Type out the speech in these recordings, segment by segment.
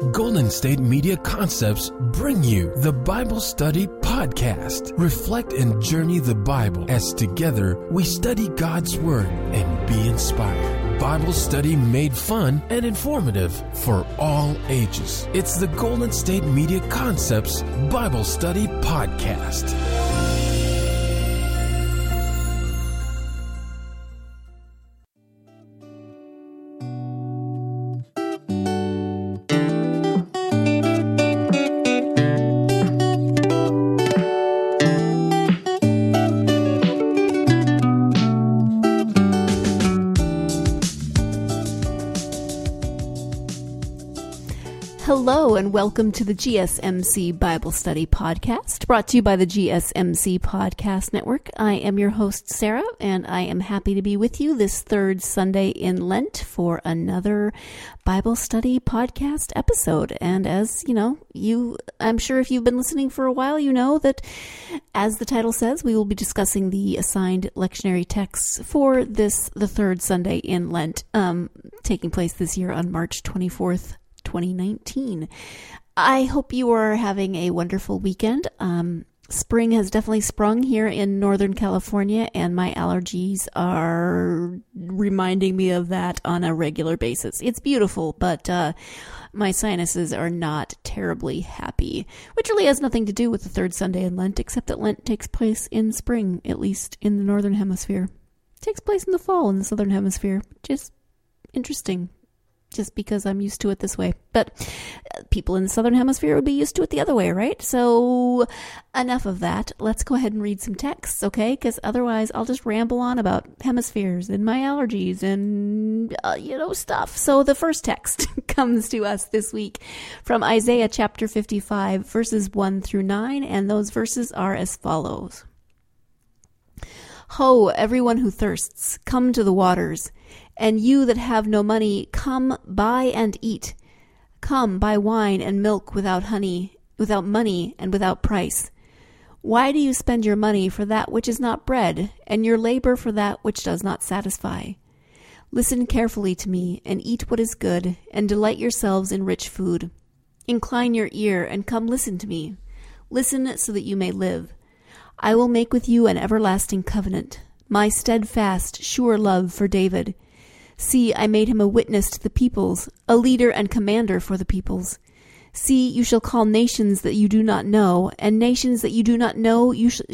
Golden State Media Concepts bring you the Bible Study Podcast. Reflect and journey the Bible as together we study God's Word and be inspired. Bible study made fun and informative for all ages. It's the Golden State Media Concepts Bible Study Podcast. Hello and welcome to the GSMC Bible Study Podcast, brought to you by the GSMC Podcast Network. I am your host, Sarah, and I am happy to be with you this third Sunday in Lent for another Bible Study Podcast episode. And as you know, I'm sure if you've been listening for a while, you know that, as the title says, we will be discussing the assigned lectionary texts for the third Sunday in Lent, taking place this year on March 24th, 2019. I hope you are having a wonderful weekend. Spring has definitely sprung here in Northern California, and my allergies are reminding me of that on a regular basis. It's beautiful, but my sinuses are not terribly happy, which really has nothing to do with the third Sunday in Lent, except that Lent takes place in spring, at least in the Northern Hemisphere. It takes place in the fall in the Southern Hemisphere. Just interesting. Just because I'm used to it this way. But people in the Southern Hemisphere would be used to it the other way, right? So enough of that. Let's go ahead and read some texts, okay? Because otherwise I'll just ramble on about hemispheres and my allergies and, stuff. So the first text comes to us this week from Isaiah chapter 55, verses 1 through 9. And those verses are as follows. Ho, everyone who thirsts, come to the waters. And you that have no money, come buy and eat. Come buy wine and milk without money and without price. Why do you spend your money for that which is not bread, and your labor for that which does not satisfy? Listen carefully to me, and eat what is good, and delight yourselves in rich food. Incline your ear, and come listen to me. Listen so that you may live. I will make with you an everlasting covenant, my steadfast, sure love for David. See, I made him a witness to the peoples, a leader and commander for the peoples. See, you shall call nations that you do not know, and nations that you do not know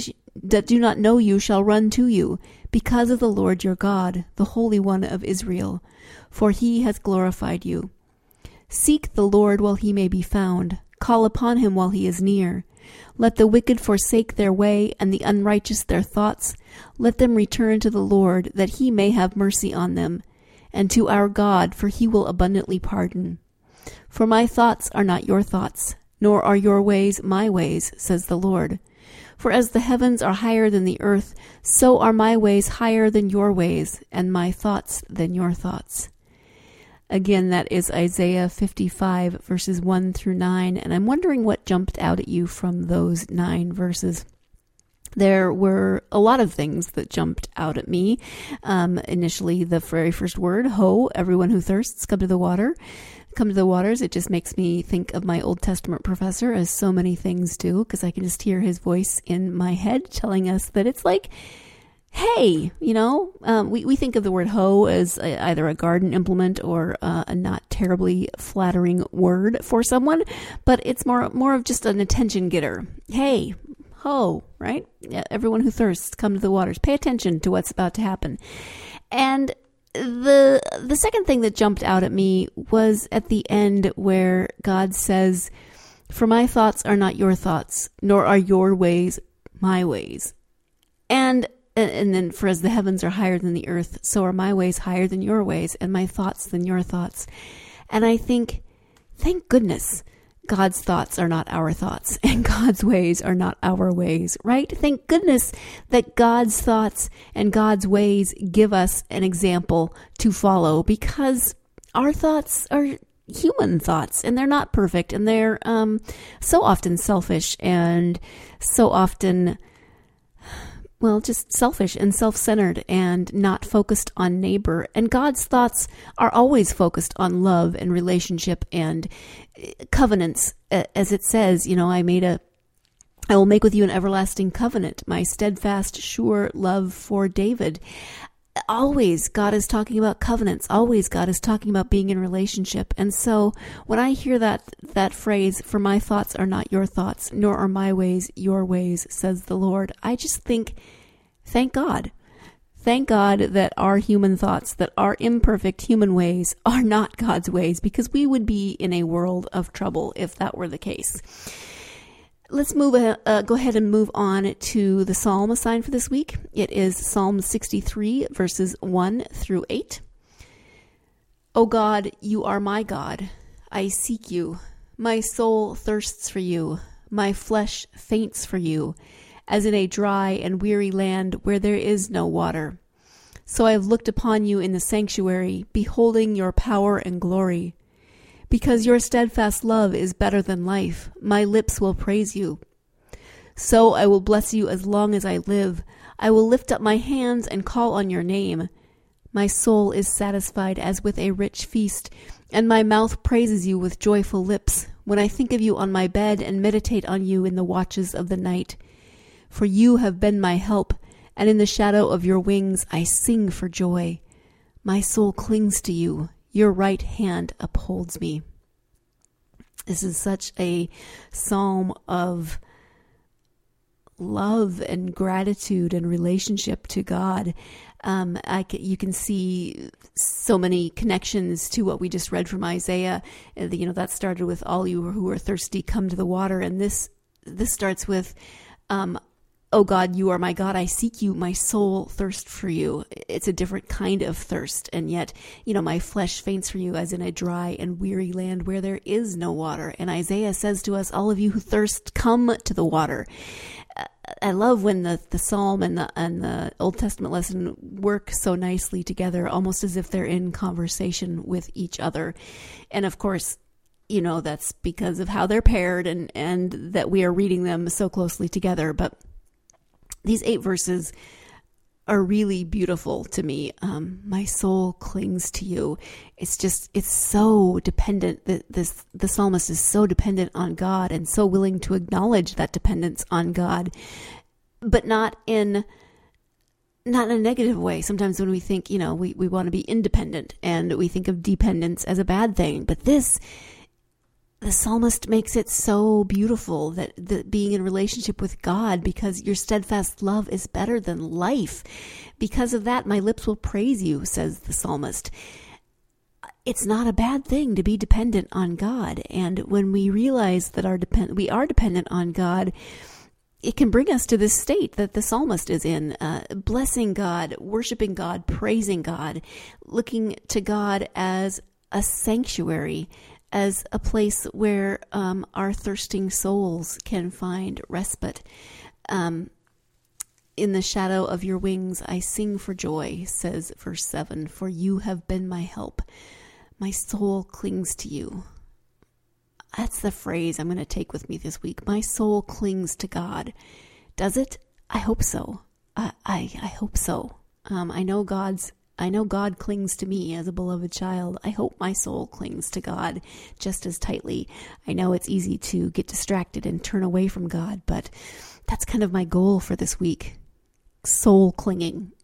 you shall run to you, because of the Lord your God, the Holy One of Israel, for he has glorified you. Seek the Lord while he may be found, call upon him while he is near. Let the wicked forsake their way, and the unrighteous their thoughts. Let them return to the Lord, that he may have mercy on them, and to our God, for he will abundantly pardon. For my thoughts are not your thoughts, nor are your ways my ways, says the Lord. For as the heavens are higher than the earth, so are my ways higher than your ways, and my thoughts than your thoughts. Again, that is Isaiah 55, verses 1 through 9, and I'm wondering what jumped out at you from those 9 verses. There were a lot of things that jumped out at me. Initially, the very first word, ho, everyone who thirsts, come to the water. Come to the waters. It just makes me think of my Old Testament professor, as so many things do, because I can just hear his voice in my head telling us that it's like, hey, we think of the word ho as either a garden implement or a not terribly flattering word for someone, but it's more of just an attention getter. Hey, ho, right? Yeah, everyone who thirsts, come to the waters. Pay attention to what's about to happen. And the second thing that jumped out at me was at the end where God says, for my thoughts are not your thoughts, nor are your ways my ways. And then, for as the heavens are higher than the earth, so are my ways higher than your ways, and my thoughts than your thoughts. And I think, thank goodness, God's thoughts are not our thoughts, and God's ways are not our ways, right? Thank goodness that God's thoughts and God's ways give us an example to follow, because our thoughts are human thoughts, and they're not perfect, and they're so often selfish and so often just selfish and self-centered and not focused on neighbor. And God's thoughts are always focused on love and relationship and covenants. As it says, I will make with you an everlasting covenant, my steadfast, sure love for David. Always God is talking about covenants. Always God is talking about being in relationship. And so when I hear that phrase, for my thoughts are not your thoughts, nor are my ways your ways, says the Lord, I just think, thank God. Thank God that our human thoughts, that our imperfect human ways are not God's ways, because we would be in a world of trouble if that were the case. Let's go ahead and move on to the psalm assigned for this week. It is Psalm 63, verses 1 through 8. O God, you are my God. I seek you. My soul thirsts for you. My flesh faints for you, as in a dry and weary land where there is no water. So I have looked upon you in the sanctuary, beholding your power and glory. Because your steadfast love is better than life, my lips will praise you. So I will bless you as long as I live. I will lift up my hands and call on your name. My soul is satisfied as with a rich feast, and my mouth praises you with joyful lips, when I think of you on my bed and meditate on you in the watches of the night. For you have been my help, and in the shadow of your wings I sing for joy. My soul clings to you. Your right hand upholds me. This is such a psalm of love and gratitude and relationship to God. You can see so many connections to what we just read from Isaiah. That started with all you who are thirsty, come to the water. And this starts with, oh God, you are my God. I seek you. My soul thirsts for you. It's a different kind of thirst. And yet, my flesh faints for you, as in a dry and weary land where there is no water. And Isaiah says to us, all of you who thirst, come to the water. I love when the Psalm and the Old Testament lesson work so nicely together, almost as if they're in conversation with each other. And of course, that's because of how they're paired and that we are reading them so closely together. But these 8 verses are really beautiful to me. My soul clings to you. It's so dependent. The psalmist is so dependent on God and so willing to acknowledge that dependence on God, but not in a negative way. Sometimes when we think, we want to be independent and we think of dependence as a bad thing, but the psalmist makes it so beautiful that being in relationship with God, because your steadfast love is better than life. Because of that, my lips will praise you, says the psalmist. It's not a bad thing to be dependent on God. And when we realize that we are dependent on God, it can bring us to this state that the psalmist is in, blessing God, worshiping God, praising God, looking to God as a sanctuary, as a place where our thirsting souls can find respite. In the shadow of your wings, I sing for joy, says verse 7, for you have been my help. My soul clings to you. That's the phrase I'm going to take with me this week. My soul clings to God. Does it? I hope so. I hope so. I know God clings to me as a beloved child. I hope my soul clings to God just as tightly. I know it's easy to get distracted and turn away from God, but that's kind of my goal for this week. Soul clinging.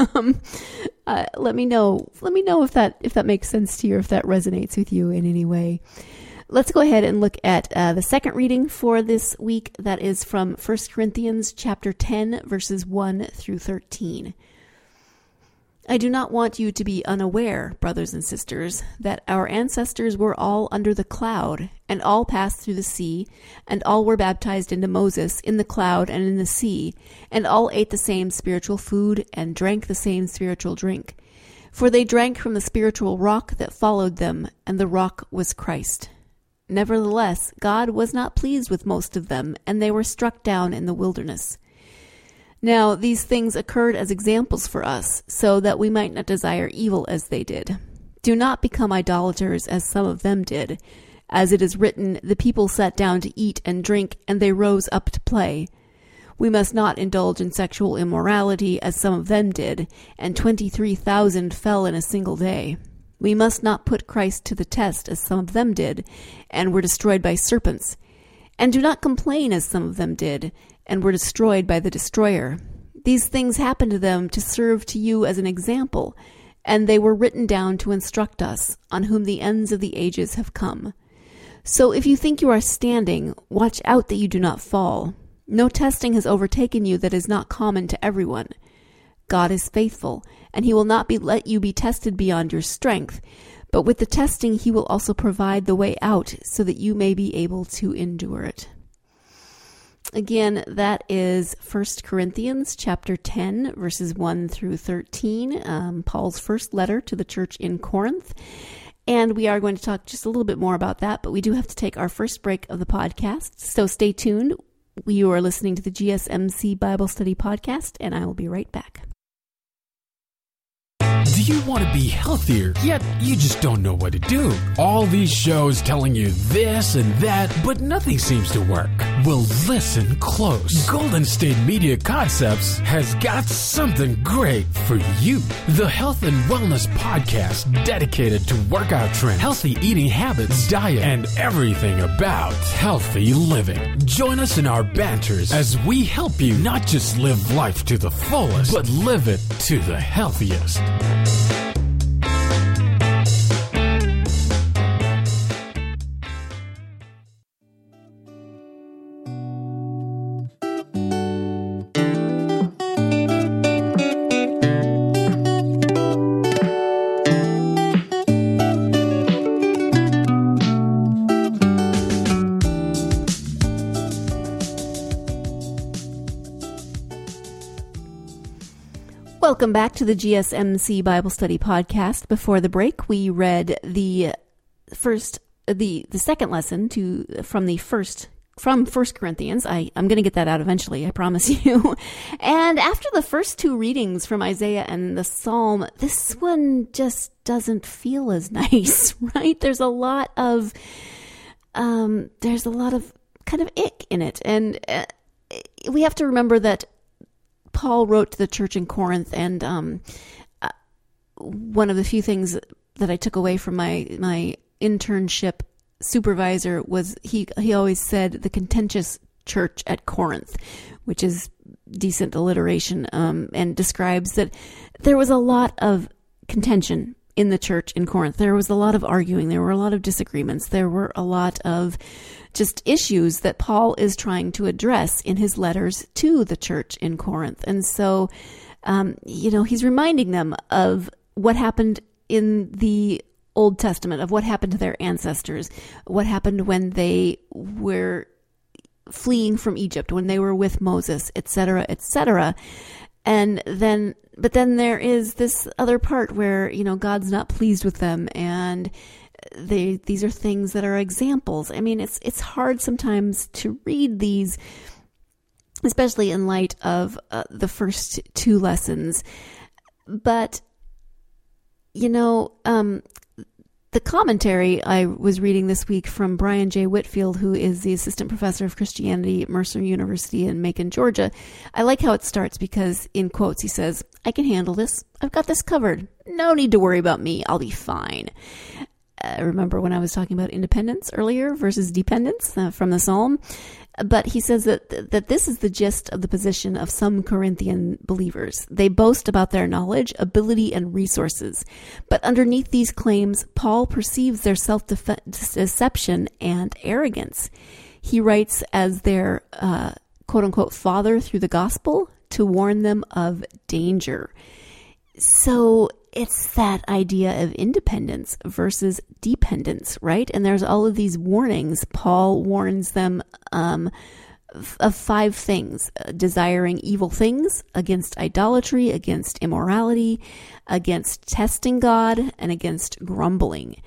Let me know if that makes sense to you, or if that resonates with you in any way. Let's go ahead and look at the second reading for this week. That is from 1 Corinthians chapter 10, verses 1 through 13. I do not want you to be unaware, brothers and sisters, that our ancestors were all under the cloud, and all passed through the sea, and all were baptized into Moses in the cloud and in the sea, and all ate the same spiritual food and drank the same spiritual drink. For they drank from the spiritual rock that followed them, and the rock was Christ. Nevertheless, God was not pleased with most of them, and they were struck down in the wilderness. Now, these things occurred as examples for us, so that we might not desire evil as they did. Do not become idolaters as some of them did. As it is written, the people sat down to eat and drink, and they rose up to play. We must not indulge in sexual immorality as some of them did, and 23,000 fell in a single day. We must not put Christ to the test as some of them did, and were destroyed by serpents. And do not complain as some of them did, and were destroyed by the destroyer. These things happened to them to serve to you as an example, and they were written down to instruct us, on whom the ends of the ages have come. So if you think you are standing, watch out that you do not fall. No testing has overtaken you that is not common to everyone. God is faithful, and he will not let you be tested beyond your strength, but with the testing he will also provide the way out so that you may be able to endure it. Again, that is 1 Corinthians chapter 10, verses 1 through 13, Paul's first letter to the church in Corinth. And we are going to talk just a little bit more about that, but we do have to take our first break of the podcast. So stay tuned. You are listening to the GSMC Bible Study Podcast, and I will be right back. Do you want to be healthier, yet you just don't know what to do? All these shows telling you this and that, but nothing seems to work. Well, listen close. Golden State Media Concepts has got something great for you. The Health and Wellness Podcast dedicated to workout trends, healthy eating habits, diet, and everything about healthy living. Join us in our banters as we help you not just live life to the fullest, but live it to the healthiest. Welcome back to the GSMC Bible Study Podcast. Before the break, we read the second lesson from 1 Corinthians. I'm going to get that out eventually, I promise you. And after the first two readings from Isaiah and the Psalm, this one just doesn't feel as nice, right? There's a lot of kind of ick in it, and we have to remember that Paul wrote to the church in Corinth, and one of the few things that I took away from my internship supervisor was he always said the contentious church at Corinth, which is decent alliteration, and describes that there was a lot of contention in the church in Corinth. There was a lot of arguing. There were a lot of disagreements. There were a lot of just issues that Paul is trying to address in his letters to the church in Corinth. And so, he's reminding them of what happened in the Old Testament, of what happened to their ancestors, what happened when they were fleeing from Egypt, when they were with Moses, etc., etc. But then there is this other part where, God's not pleased with them, and these are things that are examples. I mean, it's hard sometimes to read these, especially in light of the first two lessons. But, the commentary I was reading this week from Brian J. Whitfield, who is the assistant professor of Christianity at Mercer University in Macon, Georgia. I like how it starts because, in quotes, he says, "I can handle this. I've got this covered. No need to worry about me. I'll be fine." Remember when I was talking about independence earlier versus dependence from the Psalm? But he says that this is the gist of the position of some Corinthian believers. They boast about their knowledge, ability, and resources. But underneath these claims, Paul perceives their self-deception and arrogance. He writes as their quote-unquote father through the gospel to warn them of danger. So it's that idea of independence versus dependence, right? And there's all of these warnings. Paul warns them of 5 things: desiring evil things, against idolatry, against immorality, against testing God, and against grumbling.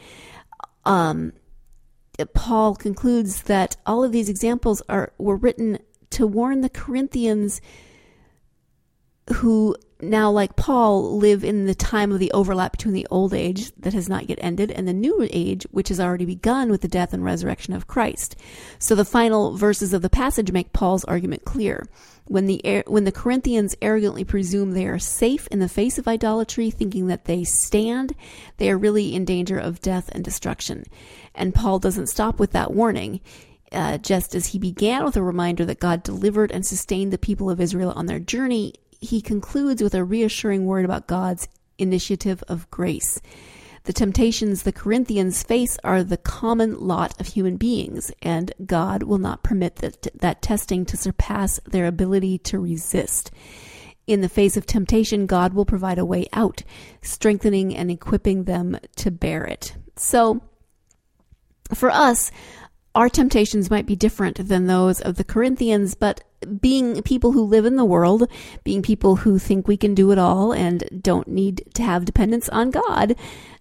Paul concludes that all of these examples were written to warn the Corinthians who now, like Paul, live in the time of the overlap between the old age that has not yet ended and the new age, which has already begun with the death and resurrection of Christ. So the final verses of the passage make Paul's argument clear. When the Corinthians arrogantly presume they are safe in the face of idolatry, thinking that they stand, they are really in danger of death and destruction. And Paul doesn't stop with that warning. Just as he began with a reminder that God delivered and sustained the people of Israel on their journey, he concludes with a reassuring word about God's initiative of grace. The temptations the Corinthians face are the common lot of human beings, and God will not permit that testing to surpass their ability to resist. In the face of temptation, God will provide a way out, strengthening and equipping them to bear it. So, for us, our temptations might be different than those of the Corinthians, but being people who live in the world, being people who think we can do it all and don't need to have dependence on God,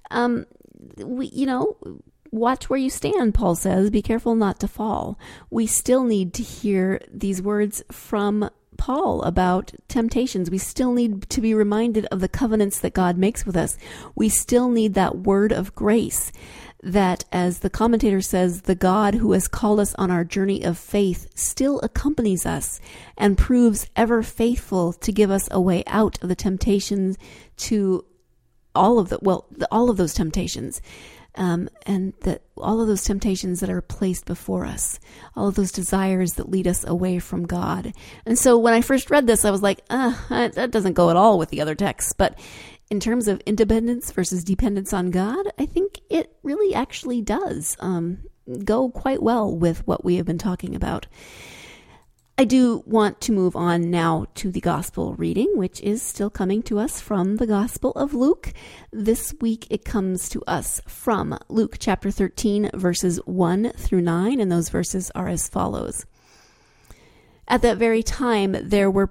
watch where you stand, Paul says. Be careful not to fall. We still need to hear these words from Paul about temptations. We still need to be reminded of the covenants that God makes with us. We still need that word of grace that, as the commentator says, the God who has called us on our journey of faith still accompanies us and proves ever faithful to give us a way out of the temptations to all of those temptations. And that all of those temptations that are placed before us, all of those desires that lead us away from God. And so when I first read this, I was like, that doesn't go at all with the other texts. But in terms of independence versus dependence on God, I think it really actually does go quite well with what we have been talking about. I do want to move on now to the gospel reading, which is still coming to us from the Gospel of Luke. This week it comes to us from Luke chapter 13, verses 1 through 9, and those verses are as follows. At that very time there were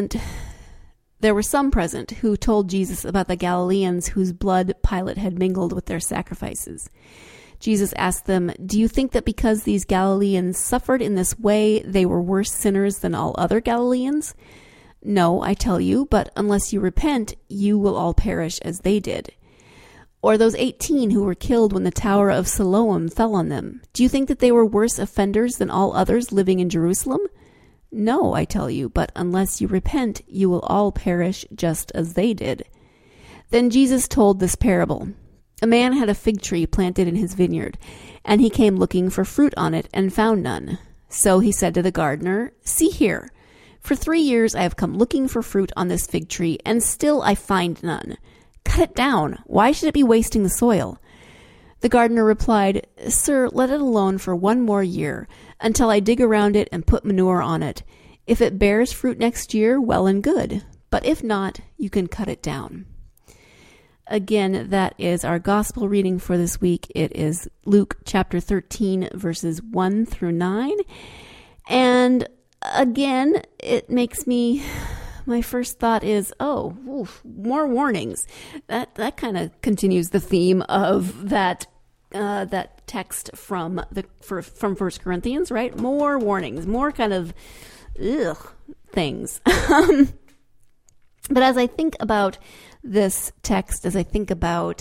some present who told Jesus about the Galileans whose blood Pilate had mingled with their sacrifices. Jesus asked them, "Do you think that because these Galileans suffered in this way, they were worse sinners than all other Galileans? No, I tell you, but unless you repent, you will all perish as they did. Or those 18 who were killed when the Tower of Siloam fell on them. Do you think that they were worse offenders than all others living in Jerusalem? No, I tell you, but unless you repent, you will all perish just as they did." Then Jesus told this parable. A man had a fig tree planted in his vineyard, and he came looking for fruit on it and found none. So he said to the gardener, "See here, for 3 years I have come looking for fruit on this fig tree, and still I find none. Cut it down. Why should it be wasting the soil?" The gardener replied, "Sir, let it alone for 1 more year, until I dig around it and put manure on it. If it bears fruit next year, well and good. But if not, you can cut it down." Again, that is our gospel reading for this week. It is Luke chapter 13, verses 1 through 9. And again, it makes me, my first thought is, more warnings. That kind of continues the theme of that text from 1 Corinthians, right? More warnings, more kind of things. But as I think about this text, as I think about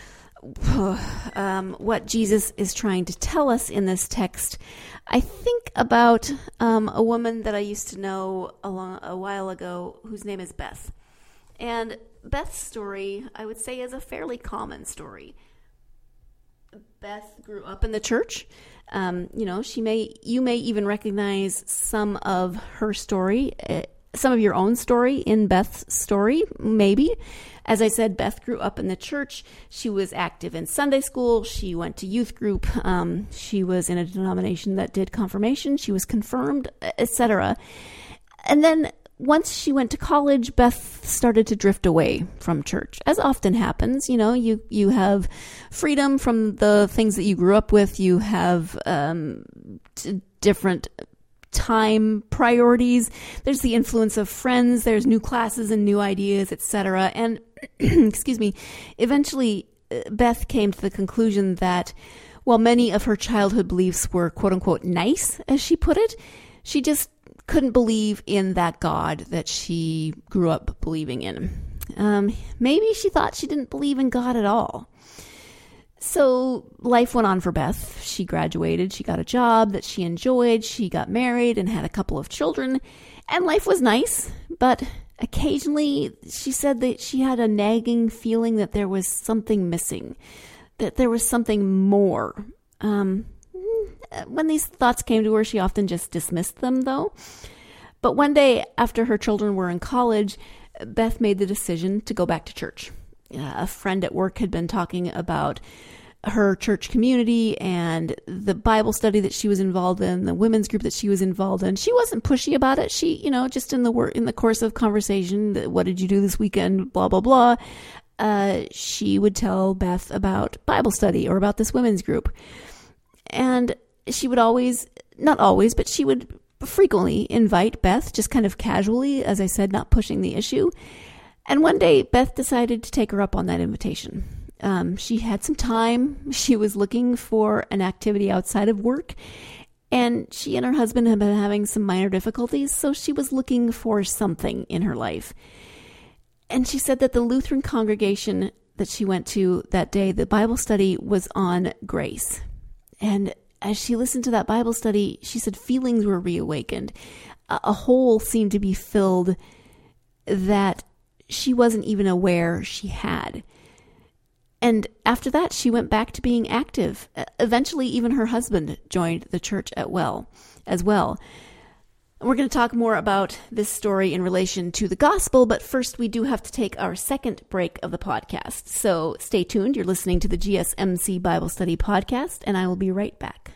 what Jesus is trying to tell us in this text, I think about a woman that I used to know a while ago whose name is Beth. And Beth's story, I would say, is a fairly common story. Beth grew up in the church. You may even recognize some of her story, some of your own story in Beth's story, maybe. As I said, Beth grew up in the church. She was active in Sunday school. She went to youth group. She was in a denomination that did confirmation. She was confirmed, etc. And then once she went to college, Beth started to drift away from church, as often happens. You have freedom from the things that you grew up with. You have different time priorities. There's the influence of friends. There's new classes and new ideas, etc. And excuse me, eventually Beth came to the conclusion that while many of her childhood beliefs were quote unquote nice, as she put it, she just couldn't believe in that God that she grew up believing in. Maybe she thought she didn't believe in God at all. So life went on for Beth. She graduated, she got a job that she enjoyed, she got married and had a couple of children, and life was nice, but occasionally she said that she had a nagging feeling that there was something missing, that there was something more. When these thoughts came to her, she often just dismissed them, though. But one day, after her children were in college, Beth made the decision to go back to church. A friend at work had been talking about her church community and the Bible study that she was involved in, the women's group that she was involved in. She wasn't pushy about it. She, just in the course of conversation, what did you do this weekend, blah, blah, blah, she would tell Beth about Bible study or about this women's group. And she would not always, but she would frequently invite Beth, just kind of casually, as I said, not pushing the issue. And one day, Beth decided to take her up on that invitation. She had some time. She was looking for an activity outside of work, and she and her husband had been having some minor difficulties, so she was looking for something in her life. And she said that the Lutheran congregation that she went to that day, the Bible study, was on grace. And as she listened to that Bible study, she said feelings were reawakened. A hole seemed to be filled that she wasn't even aware she had. And after that, she went back to being active. Eventually, even her husband joined the church as well. We're going to talk more about this story in relation to the gospel, but first we do have to take our second break of the podcast. So stay tuned. You're listening to the GSMC Bible Study Podcast, and I will be right back.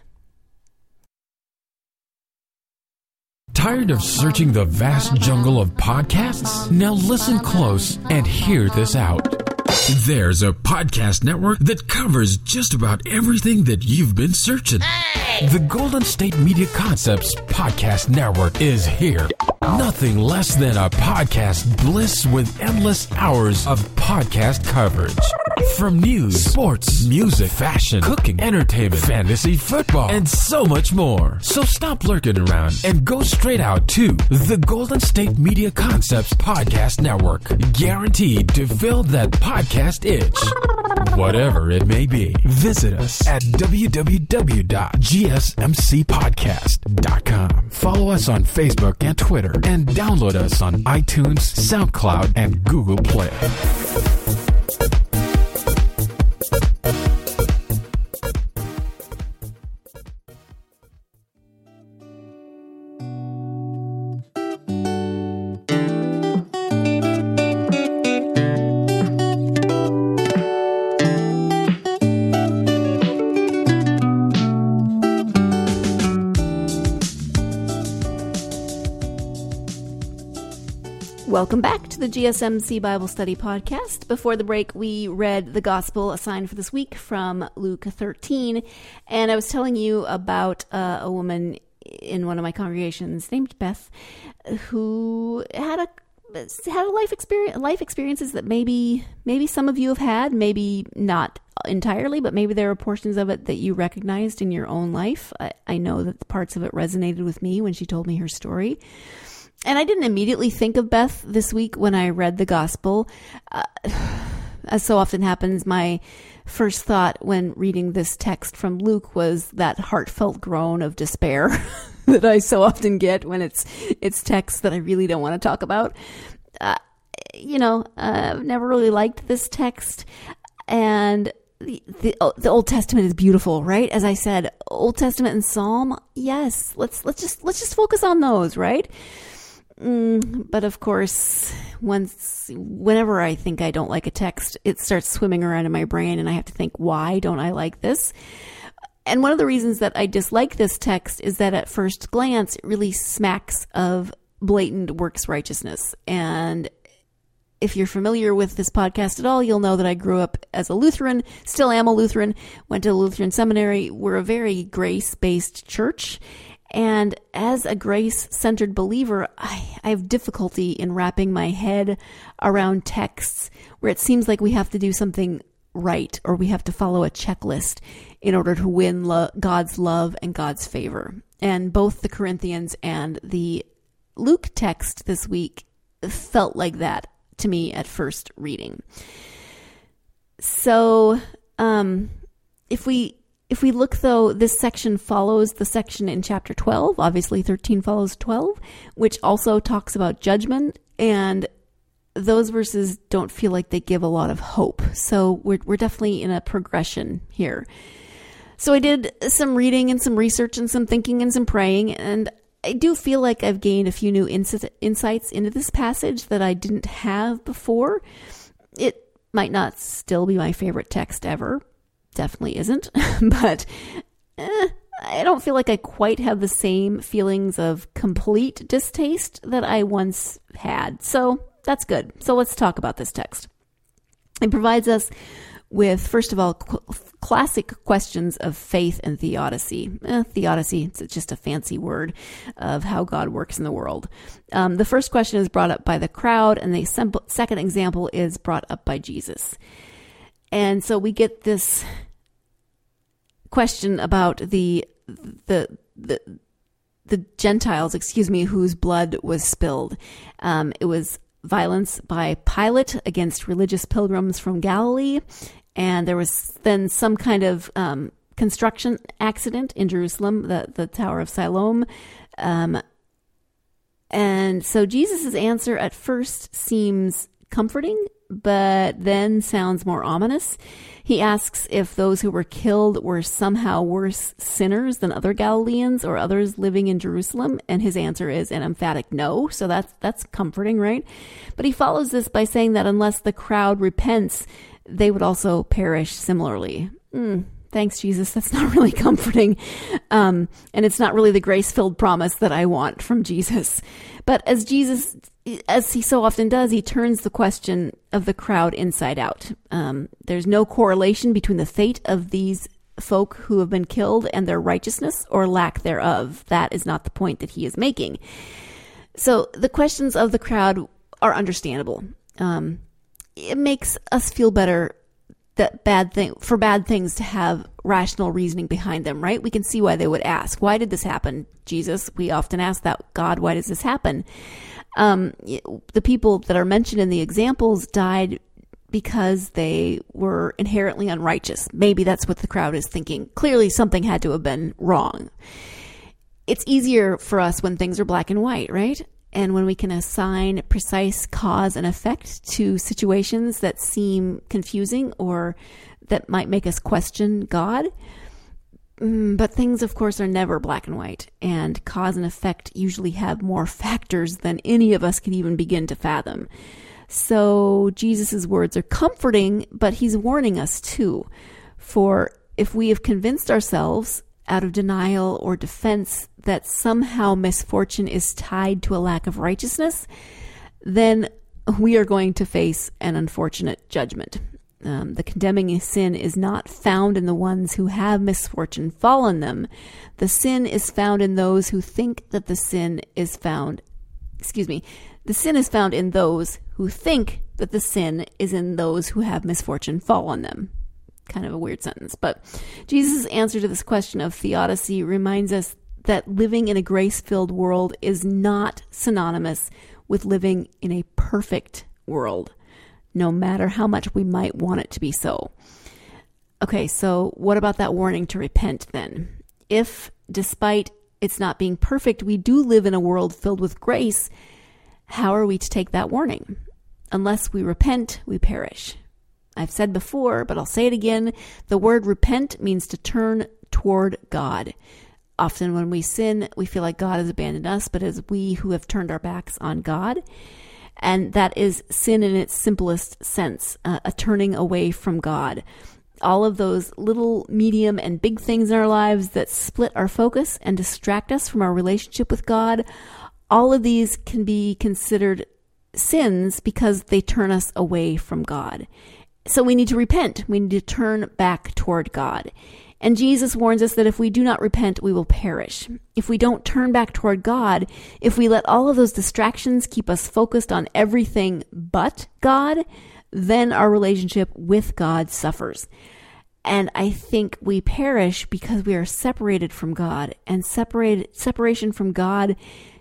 Tired of searching the vast jungle of podcasts? Now listen close and hear this out. There's a podcast network that covers just about everything that you've been searching. Hey! The Golden State Media Concepts Podcast Network is here. Nothing less than a podcast bliss with endless hours of podcast coverage. From news, sports, music, fashion, cooking, entertainment, fantasy, football, and so much more. So stop lurking around and go straight out to the Golden State Media Concepts Podcast Network. Guaranteed to fill that podcast itch. Whatever it may be. Visit us at www.gsmcpodcast.com. Follow us on Facebook and Twitter, and download us on iTunes, SoundCloud, and Google Play. Welcome back to the GSMC Bible Study Podcast. Before the break, we read the Gospel assigned for this week from Luke 13, and I was telling you about a woman in one of my congregations named Beth, who had a life experiences that maybe some of you have had, maybe not entirely, but maybe there are portions of it that you recognized in your own life. I know that parts of it resonated with me when she told me her story. And I didn't immediately think of Beth this week when I read the gospel. As so often happens, my first thought when reading this text from Luke was that heartfelt groan of despair that I so often get when it's texts that I really don't want to talk about. I've never really liked this text, and the Old Testament is beautiful, right? As I said, Old Testament and Psalm, yes. Let's just focus on those, right? But of course, whenever I think I don't like a text, it starts swimming around in my brain, and I have to think, why don't I like this? And one of the reasons that I dislike this text is that at first glance, it really smacks of blatant works righteousness. And if you're familiar with this podcast at all, you'll know that I grew up as a Lutheran, still am a Lutheran, went to a Lutheran seminary. We're a very grace-based church. And as a grace-centered believer, I have difficulty in wrapping my head around texts where it seems like we have to do something right, or we have to follow a checklist in order to win God's love and God's favor. And both the Corinthians and the Luke text this week felt like that to me at first reading. So if we look, though, this section follows the section in chapter 12. Obviously, 13 follows 12, which also talks about judgment, and those verses don't feel like they give a lot of hope. So we're definitely in a progression here. So I did some reading and some research and some thinking and some praying, and I do feel like I've gained a few new insights into this passage that I didn't have before. It might not still be my favorite text ever. Definitely isn't. But I don't feel like I quite have the same feelings of complete distaste that I once had. So that's good. So let's talk about this text. It provides us with, first of all, classic questions of faith and theodicy. Theodicy, it's just a fancy word of how God works in the world. The first question is brought up by the crowd, and the second example is brought up by Jesus. And so we get this question about the Gentiles, whose blood was spilled. It was violence by Pilate against religious pilgrims from Galilee. And there was then some kind of construction accident in Jerusalem, the Tower of Siloam. And so Jesus' answer at first seems comforting, but then sounds more ominous. He asks if those who were killed were somehow worse sinners than other Galileans or others living in Jerusalem, and his answer is an emphatic no. So that's comforting, right? But he follows this by saying that unless the crowd repents, they would also perish similarly. Thanks, Jesus. That's not really comforting. And it's not really the grace-filled promise that I want from Jesus. But as he so often does, he turns the question of the crowd inside out. There's no correlation between the fate of these folk who have been killed and their righteousness or lack thereof. That is not the point that he is making. So the questions of the crowd are understandable. It makes us feel better that bad things to have rational reasoning behind them, right? We can see why they would ask, why did this happen, Jesus? We often ask that, God, why does this happen? The people that are mentioned in the examples died because they were inherently unrighteous. Maybe that's what the crowd is thinking. Clearly something had to have been wrong. It's easier for us when things are black and white, right? And when we can assign precise cause and effect to situations that seem confusing or that might make us question God. But things, of course, are never black and white, and cause and effect usually have more factors than any of us can even begin to fathom. So Jesus' words are comforting, but he's warning us too. For if we have convinced ourselves out of denial or defense that somehow misfortune is tied to a lack of righteousness, then we are going to face an unfortunate judgment. The condemning sin is not found in the ones who have misfortune fall on them. The sin is found in those who think that the sin is found. The sin is found in those who think that the sin is in those who have misfortune fall on them. Kind of a weird sentence, but Jesus' answer to this question of theodicy reminds us that living in a grace-filled world is not synonymous with living in a perfect world, no matter how much we might want it to be so. Okay, so what about that warning to repent then? If, despite it's not being perfect, we do live in a world filled with grace, how are we to take that warning? Unless we repent, we perish. I've said before, but I'll say it again, the word repent means to turn toward God. Often when we sin, we feel like God has abandoned us, but it's we who have turned our backs on God. And that is sin in its simplest sense, a turning away from God. All of those little, medium, and big things in our lives that split our focus and distract us from our relationship with God, all of these can be considered sins because they turn us away from God. So we need to repent. We need to turn back toward God. And Jesus warns us that if we do not repent, we will perish. If we don't turn back toward God, if we let all of those distractions keep us focused on everything but God, then our relationship with God suffers. And I think we perish because we are separated from God. And separation from God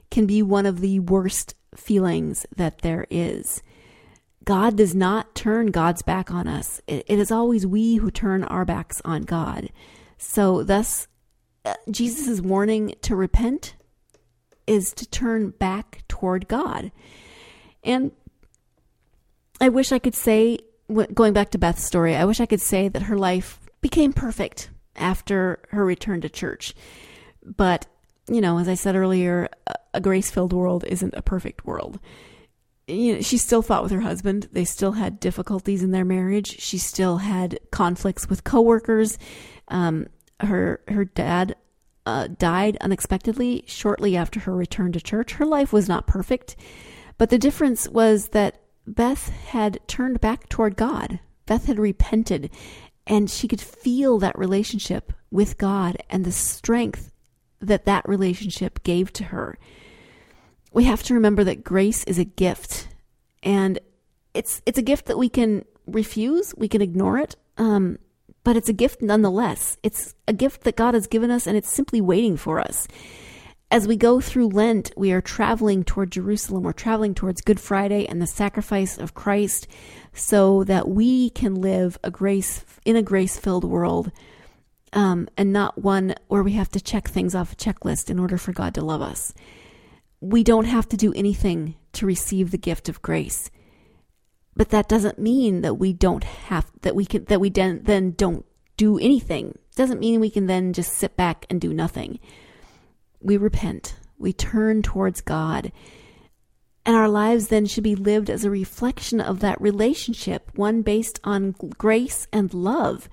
can be one of the worst feelings that there is. God does not turn God's back on us. It is always we who turn our backs on God. So thus, Jesus' warning to repent is to turn back toward God. And I wish I could say, going back to Beth's story, I wish I could say that her life became perfect after her return to church. But, as I said earlier, a grace-filled world isn't a perfect world. She still fought with her husband. They still had difficulties in their marriage. She still had conflicts with coworkers. Her dad died unexpectedly shortly after her return to church. Her life was not perfect, but the difference was that Beth had turned back toward God. Beth had repented, and she could feel that relationship with God and the strength that relationship gave to her. We have to remember that grace is a gift, and it's a gift that we can refuse, we can ignore it, but it's a gift nonetheless. It's a gift that God has given us, and it's simply waiting for us. As we go through Lent, we are traveling toward Jerusalem. We're traveling towards Good Friday and the sacrifice of Christ so that we can live in a grace-filled world, and not one where we have to check things off a checklist in order for God to love us. We don't have to do anything to receive the gift of grace. But that doesn't mean that we don't do anything. It doesn't mean we can then just sit back and do nothing. We repent. We turn towards God. And our lives then should be lived as a reflection of that relationship, one based on grace and love.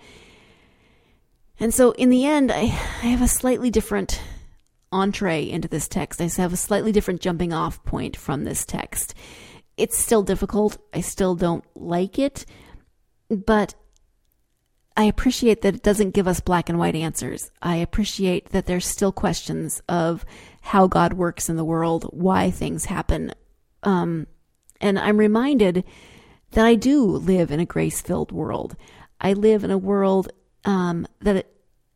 And so in the end, I have a slightly different entree into this text. I have a slightly different jumping off point from this text. It's still difficult. I still don't like it, but I appreciate that it doesn't give us black and white answers. I appreciate that there's still questions of how God works in the world, why things happen. And I'm reminded that I do live in a grace-filled world. I live in a world that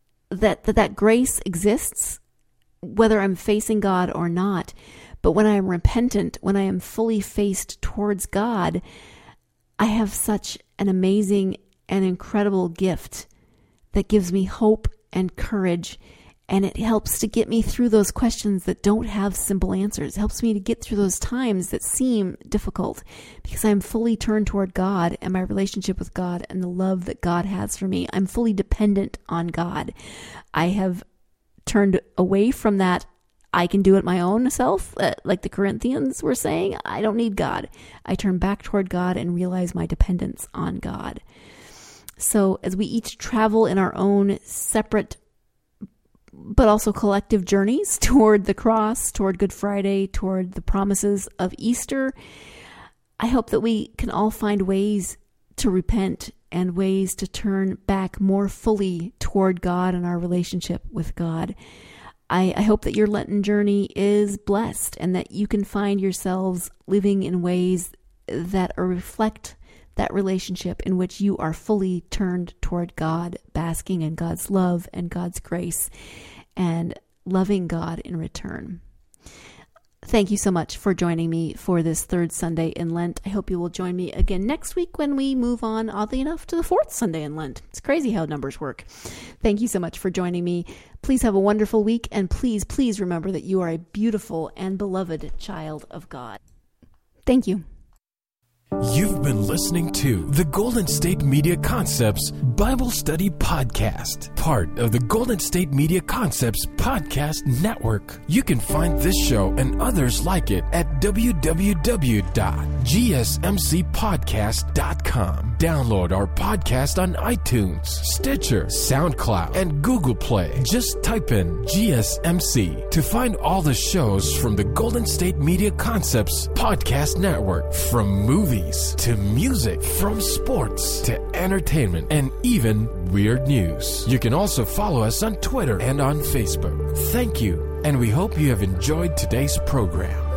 grace exists, whether I'm facing God or not. But when I am repentant, when I am fully faced towards God, I have such an amazing and incredible gift that gives me hope and courage, and it helps to get me through those questions that don't have simple answers. It helps me to get through those times that seem difficult because I'm fully turned toward God and my relationship with God and the love that God has for me. I'm fully dependent on God. I have turned away from that I can do it my own self, like the Corinthians were saying. I don't need God. I turn back toward God and realize my dependence on God. So as we each travel in our own separate but also collective journeys toward the cross, toward Good Friday, toward the promises of Easter, I hope that we can all find ways to repent and ways to turn back more fully toward God and our relationship with God. I hope that your Lenten journey is blessed and that you can find yourselves living in ways that reflect that relationship in which you are fully turned toward God, basking in God's love and God's grace, and loving God in return. Thank you so much for joining me for this third Sunday in Lent. I hope you will join me again next week when we move on, oddly enough, to the fourth Sunday in Lent. It's crazy how numbers work. Thank you so much for joining me. Please have a wonderful week, and please, please remember that you are a beautiful and beloved child of God. Thank you. You've been listening to the Golden State Media Concepts Bible Study Podcast, part of the Golden State Media Concepts Podcast Network. You can find this show and others like it at www.gsmcpodcast.com. Download our podcast on iTunes, Stitcher, SoundCloud, and Google Play. Just type in GSMC to find all the shows from the Golden State Media Concepts Podcast Network, from movies to music, from sports to entertainment, and even weird news. You can also follow us on Twitter and on Facebook. Thank you, and we hope you have enjoyed today's program.